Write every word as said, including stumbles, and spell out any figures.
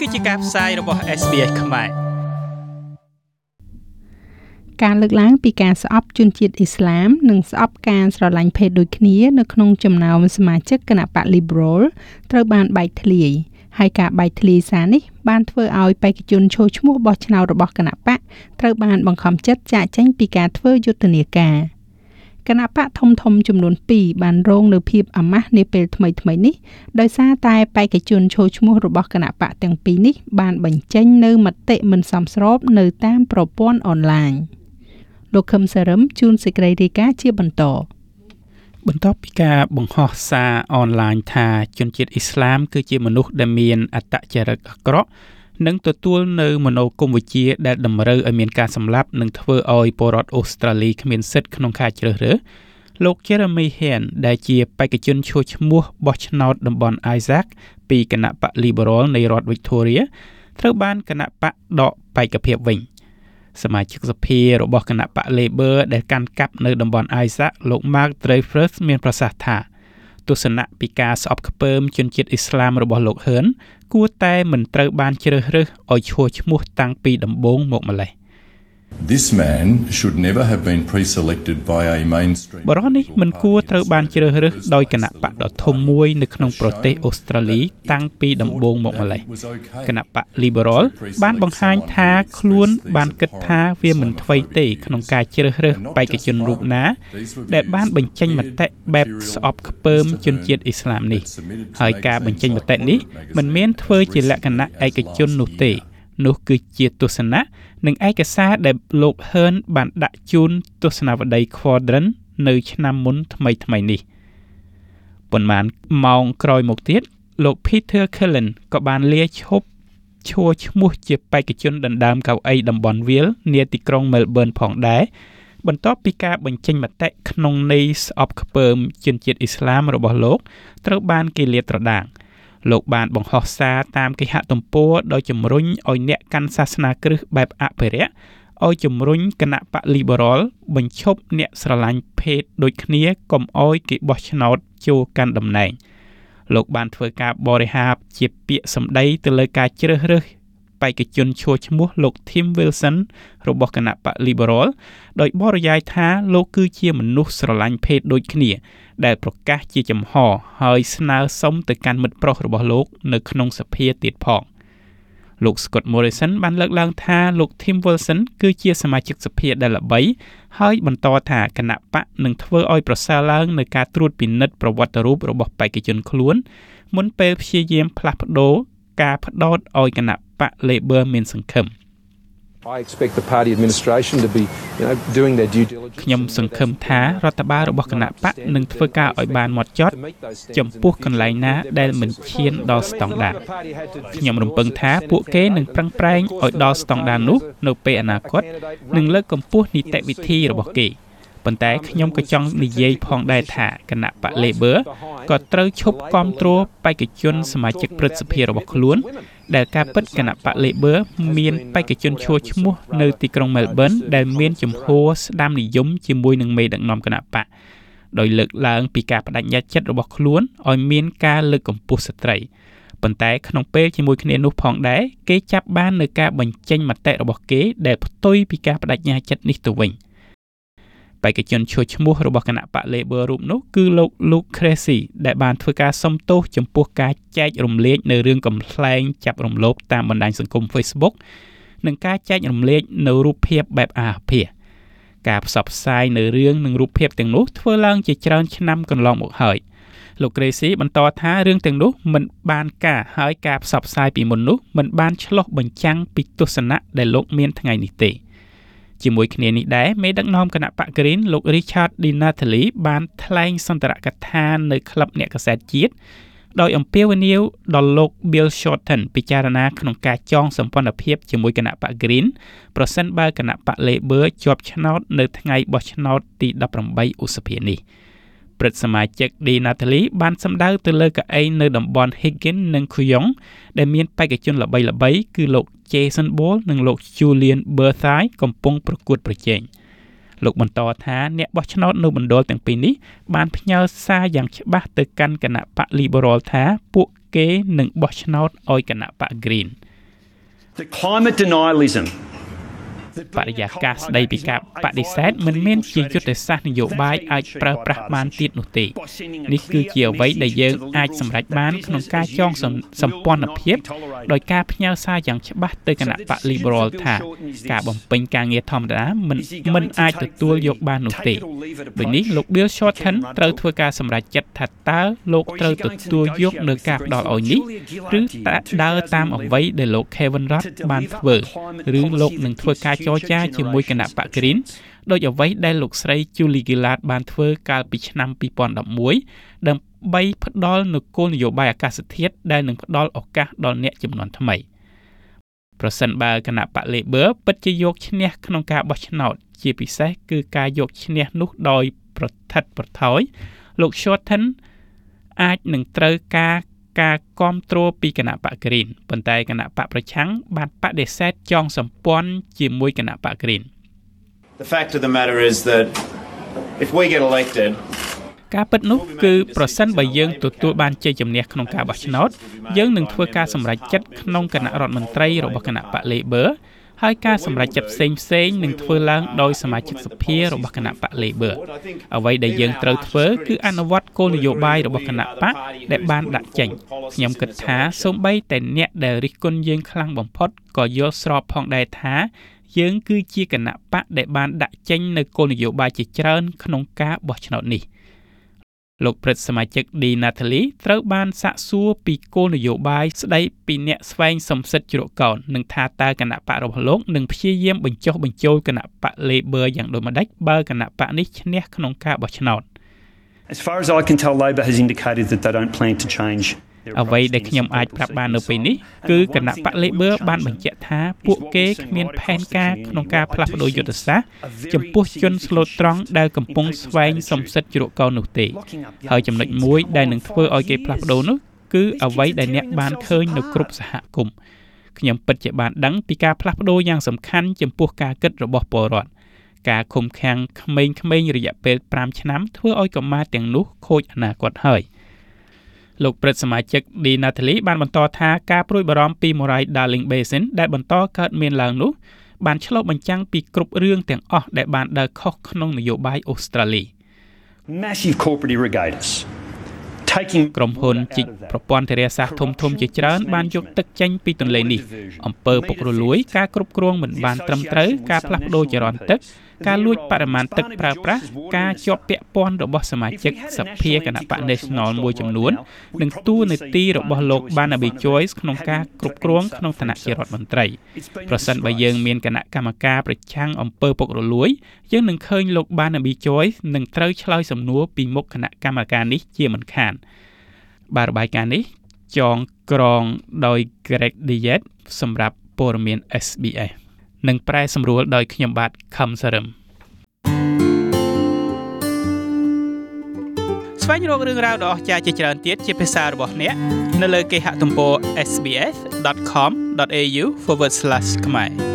គឺជាការផ្សាយរបស់ เอส บี เอส ខ្មែរការលើកឡើងពីការស្អប់ជនជាតិអ៊ីស្លាមនិងស្អប់ការស្រឡាញ់ភេទដូចគ្នានៅក្នុងចំណោមសមាជិកគណបក្ស Liberal ត្រូវបានបែកធ្លាយហើយការបែកធ្លាយសារនេះបានធ្វើឲ្យបេក្ខជនចូលឈ្មោះបោះឆ្នោតរបស់គណបក្សត្រូវបានបង្ខំចិត្តចាកចេញពីការធ្វើយុទ្ធនាការគណបក្សធំធំចំនួនពីរបានរងនៅភាពអាម៉ាស់នាពេលថ្មីៗនេះដោយសារតែបេក្ខជនចូលឈ្មោះរបស់គណបក្សទាំងពីរនេះបានបញ្ចេញនៅមតិមិនសមស្របនៅតាមប្រព័ន្ធអនឡាញលោកខឹមសារឹមជួនសេចក្តីរាយការណ៍ជាបន្តបន្ទាប់ពីការបង្ហោះសារអនឡាញថាជនជាតិអ៊ីស្លាមគឺជាមនុស្សដែលមានអត្តចរិតអាក្រក់និងទទួលនៅមនោគមវិជ្ជាដែលតម្រូវឲ្យមានការសម្លាប់និងធ្វើឲ្យពលរដ្ឋអូស្ត្រាលីគ្មានសិទ្ធិក្នុងការជ្រើសរើសលោក Jeremy Hunt ដែលជាបេក្ខជនឈ្មោះឈ្មោះបោះឆ្នោតតំបន់ Isaac ពីគណៈបក្ស Liberal នៃរដ្ឋ Victoria ត្រូវបានគណៈបក្សដកបេក្ខភាពវិញសមាជិកសភារបស់គណៈបក្ស Labor ដែលកាន់កាប់នៅតំបន់ Isaac លោក Mark Dreyfus មានប្រសាសន៍ថាទស្សនៈពីការស្អប់ខ្ពើមជនជាតិអ៊ីស្លាមរបស់លោក Hunt គួរតែមិនត្រូវបានជ្រើសរើសឲ្យឈរឈ្មោះតាំងពីដំបូងមកម្លេះ This man should never have been pre-selected by a mainstream បរិបទនេះមិនគួរត្រូវបានជ្រើសរើសដោយគណៈបក្សដ៏ធំមួយនៅក្នុងប្រទេសអូស្ត្រាលីតាំងពីដំបូងមកម្លេះគណៈបក្ស Liberal បានបង្ហាញថាខ្លួនបានគិតថាវាមិនថ្មីទេក្នុងការជ្រើសរើសបេក្ខជនរូបណាដែលបានបញ្ចេញមតិបែបស្អប់ខ្ពើមជនជាតិអ៊ីស្លាមនេះហើយការបញ្ចេញមតិនេះមិនមានធ្វើជាលក្ខណៈឯកជននោះទេនោះគឺជាទស្សនៈនិងឯកសារដែលលោក Hearn បានដាក់ជូនទស្សនាវដ្តី Quadrant នៅឆ្នាំមុនថ្មីថ្មីនេះប៉ុន្មានម៉ោងក្រោយមកទៀតលោក Peter Cullen ក៏បានលាឈប់ឈរឈ្មោះជាបេក្ខជនដណ្ដើមកៅអីតំបន់ Vale នាទីក្រុង Melbourne ផងដែរបន្ទាប់ពីការបញ្ចេញមតិក្នុងន័យស្អប់ខ្ពើមជនជាតិអ៊ីស្លាមរបស់លោកត្រូវបានគេលាតត្រដាងលោកបានបង្ហោះសារតាមគេហទំព័រដោយជំរុញឲ្យអ្នកកាន់សាសនាគ្រិស្តបែបអភិរក្សឲ្យជំរុញគណៈបក្ស Liberal បញ្ឈប់អ្នកស្រឡាញ់ភេទដូចគ្នាកុំឲ្យគេបោះឆ្នោតចូលកាន់តំណែងលោកបានធ្វើការបរិហារជាពាក្យសម្ដីទៅលើការជ្រើសរើសបេក្ខជនឈរឈ្មោះលោក Tim Wilson របស់គណៈបក្ស Liberal ដោយបរិយាយថាលោកគឺជាមនុស្សស្រឡាញ់ភេទដូចគ្នាដែលប្រកាសជាចំហហើយស្នើសុំទៅកាន់មិត្តប្រុសរបស់លោកនៅក្នុងសភាទៀតផងលោក Scott Morrison បានលើកឡើងថាលោក Tim Wilson គឺជាសមាជិកសភាដែលល្បីហើយបន្តថាគណៈបក្សនឹងធ្វើឲ្យប្រសើរឡើងនៅការត្រួតពិនិត្យប្រវត្តិរូបរបស់បេក្ខជនខ្លួនមុនពេលព្យាយាមផ្លាស់ប្ដូរការផ្ដោតឲ្យគណៈបក្ស Labor មានសង្ឃឹម I expect the party administration to be, you know, doing their due diligence. ខ្ញុំសង្ឃឹមថារដ្ឋបាលរបស់គណៈបក្សនឹងធ្វើការឲ្យបានហ្មត់ចត់ចំពោះកន្លែងណាដែលមិនឈានដល់ស្តង់ដារខ្ញុំរំពឹងថាពួកគេនឹងប្រឹងប្រែងឲ្យដល់ស្តង់ដារនោះនៅពេលអនាគតនិងលើកកម្ពស់នីតិវិធីរបស់គេប៉ុន្តែខ្ញុំក៏ចង់និយាយផងដែរថាគណៈបក្ស Labor ក៏ត្រូវឈប់គាំទ្របេក្ខជនសមាជិកព្រឹទ្ធសភារបស់ខ្លួនដែលការពិតគណៈបក្ស Labor មានបេក្ខជនឈរឈ្មោះនៅទីក្រុង Melbourne ដែលមានជំហរស្ដាមនិយមជាមួយនឹងមេដឹកនាំគណៈបក្សដោយលើកឡើងពីការបដិញ្ញាចិត្តរបស់ខ្លួនឲ្យមានការលើកកម្ពស់ស្ត្រីប៉ុន្តែក្នុងពេលជាមួយគ្នានោះផងដែរគេចាប់បាននៅការបញ្ចេញមតិរបស់គេដែលផ្ទុយពីការបដិញ្ញាចិត្តនេះទៅវិញបេក្ខជនឈរឈ្មោះរបស់គណៈបក្ស Labor រូបនោះគឺលោក Luke Creasy ដែលបានធ្វើការសុំទោសចំពោះការចែករំលែកនៅរឿងកំប្លែងចាប់រំលោភតាមបណ្ដាញសង្គម Facebook និងការចែករំលែកនៅរូបភាពបែបអាភាសការផ្សព្វផ្សាយនៅរឿងនិងរូបភាពទាំងនោះធ្វើឡើងជាច្រើនឆ្នាំកន្លងមកហើយលោក Creasy បន្តថារឿងទាំងនោះមិនបានការហើយការផ្សព្វផ្សាយពីមុននោះមិនបានឆ្លុះបញ្ចាំងពីទស្សនៈដែលលោកមានថ្ងៃនេះទេជាមួយគ្នានេះដែរមេដឹកនាំគណៈបក្ស Green លោក Richard Di Natale បានថ្លែងសន្ទរកថានៅក្លឹបអ្នកកាសែតជាតិដោយអំពាវនាវដល់លោក Bill Shorten ពិចារណាក្នុងការចងសម្ព័ន្ធភាពជាមួយគណៈបក្ស Green ប្រសិនបើគណៈបក្ស Labor ជាប់ឆ្នោតនៅថ្ងៃបោះឆ្នោតទីដប់ប្រាំបីឧសភានេះព្រឹទ្ធសមាជិក Di Natale បានសម្ដៅទៅលើកៅអីនៅតំបន់ Higgins និង Kooyong ដែលមានបេក្ខជនល្បីៗគឺលោក Jason Ball និងលោក Julian Berthai កំពុងប្រកួតប្រជែងលោកបន្តថាអ្នកបោះឆ្នោតនៅមណ្ឌលទាំងពីរនេះបានផ្ញើសារយ៉ាងច្បាស់ទៅកាន់គណៈបក្ស Liberal ថាពួកគេនឹងបោះឆ្នោតឲ្យគណៈបក្ស Green The climate denialism បរិយាកាសស្ដីពីការបដិសេធមិនមែនជាយុទ្ធសាស្ត្រនយោបាយអាចប្រើប្រាស់បានទៀតនោះទេនេះគឺជាអ្វីដែលយើងអាចសម្រេចបានក្នុងការចងសម្ព័ន្ធភាពដោយការផ្ញើសារយ៉ាងច្បាស់ទៅគណៈបក Liberal ថាការបំពេញការងារធម្មតាមិនមិនអាចទទួលយកបាននោះទេដូចនេះលោក Bill Shorten ត្រូវធ្វើការសម្រេចចិត្តថាតើលោកត្រូវទទួលយកនៅការផ្ដល់ឲ្យនេះឬដើរតាមអ្វីដែលលោក Kevin Rudd បានធ្វើឬលោកនឹងធ្វើការចរចាជាមួយគណៈបក Green ដោយអ្វីដែលលោកស្រី Julie Gillard បានធ្វើកាលពីឆ្នាំពីរពាន់ដប់មួយ ដើម្បីផ្ដល់នូវគោលនយោបាយអាកាសធាតុដែលនឹងផ្ដល់ឱកាសដល់អ្នកចំនួនថ្មីប្រសិនបើគណៈបក Labor ពិតជាយកឈ្នះក្នុងការបោះឆ្នោតជាពិសេសគឺការយកឈ្នះនោះដោយប្រថិតប្រថយលោក Shorten អាចនឹងត្រូវការការគាំទ្រពីគណៈបក Green ប៉ុន្តែគណៈបកប្រឆាំងបានបដិសេធចងសម្ព័ន្ធជាមួយគណៈបក Green. The fact of the matter is that if we get elected ការពិតនោះគឺប្រសិនបើយើងទទួលបានជ័យជំនះក្នុងការបោះឆ្នោតយើងនឹងធ្វើការសម្រេចចិត្តក្នុងគណៈរដ្ឋមន្ត្រីរបស់គណៈបក Labor ហើយការសម្រេចចិត្តផ្សេងផ្សេងនឹងធ្វើឡើងដោយសមាជិកសភារបស់គណៈបក Labor អ្វីដែលយើងត្រូវធ្វើគឺអនុវត្តគោលនយោបាយរបស់គណៈបកដែលបានដាក់ចេញខ្ញុំគិតថាសូម្បីតែអ្នកដែលរិះគន់យើងខ្លាំងបំផុតក៏យល់ស្របផងដែរថាយើងគឺជាគណៈបកដែលបានដាក់ចេញនៅគោលនយោបាយជាច្រើនក្នុងការបោះឆ្នោតនេះលោកព្រឹទ្ធសមាជិក D Natalie ត្រូវបានសាកសួរពីគោលនយោបាយស្ដីពីអ្នកស្វែងសំសិទ្ធជ្រកកោននិងថាតើគណៈបករបស់លោកនឹងព្យាយាមបញ្ចុះបញ្ចូលគណៈបក Labor យ៉ាងដូចម្តេចបើគណៈបកនេះឈ្នះក្នុងការបោះឆ្នោត As far as I can tell, Labor has indicated that they don't plan to change. អ្វីដែលខ្ញុំអាចប្រាប់បាននៅពេលនេះគឺគណៈបក Labor បានបញ្ជាក់ថាពួកគេគ្មានផែនការក្នុងការផ្លាស់ប្តូរយុទ្ធសាស្ត្រចំពោះជនស្លូតត្រង់ដែលកំពុងស្វែងសំសិទ្ធជ្រកកោននោះទេហើយចំណុចមួយដែលនឹងធ្វើឲ្យគេផ្លាស់ប្តូរនោះគឺអ្វីដែលអ្នកបានឃើញនៅគ្រប់សហគមន៍ខ្ញុំពិតជាបានដឹងពីការផ្លាស់ប្តូរយ៉ាងសំខាន់ចំពោះការគិតរបស់ពលរដ្ឋការឃុំឃាំងក្មេងៗរយៈពេលប្រាំឆ្នាំធ្វើឲ្យកុមារទាំងនោះខូចអនាគតហើយលោកព្រឹទ្ធសមាជិក D Natalie បានបន្តថាការព្រួយបារម្ភពី Moray Darling Basin ដែលបន្តកើតមានឡើងនោះបានឆ្លុះបញ្ចាំងពីគ្រប់រឿងទាំងអស់ដែលបានដើរខុសក្នុងនយោបាយអូស្ត្រាលី Massive corporate irrigators taking ក្រុមហ៊ុនជីកប្រព័ន្ធធារាសាស្ត្រធំៗជាច្រើនបានយកទឹកចេញពីទន្លេនេះអំពើពុករលួយការគ្រប់គ្រងមិនបានត្រឹមត្រូវការផ្លាស់ប្តូរចរន្តទឹកការលួចបរិមាណទឹកប្រើប្រាស់ការជាប់ពាក់ព័ន្ធរបស់សមាជិកសភាគណៈបក National មួយចំនួននិងទួនាទីរបស់លោក Barnaby Joyce ក្នុងការគ្រប់គ្រងក្នុងឋានៈជារដ្ឋមន្ត្រីប្រសិនបើយើងមានគណៈកម្មការប្រឆាំងអំពើពុករលួយយើងនឹងឃើញលោក Barnaby Joyce នឹងត្រូវឆ្លើយសំណួរពីមុខគណៈកម្មការនេះជាមិនខានបាទរបាយការណ៍នេះចងក្រងដោយ Greg Diet សម្រាប់ព័ត៌មាន S B Sនិងប្រែសម្រួលដោយខ្ញុំបាទខឹមសរឹមស្វែងរករឿងរ៉ាវដ៏អស្ចារ្យជាច្រើនទៀតជាភាសារបស់អ្នកនៅលើគេហទំព័រ s b s dot com dot a u forward slash ខ្មែរ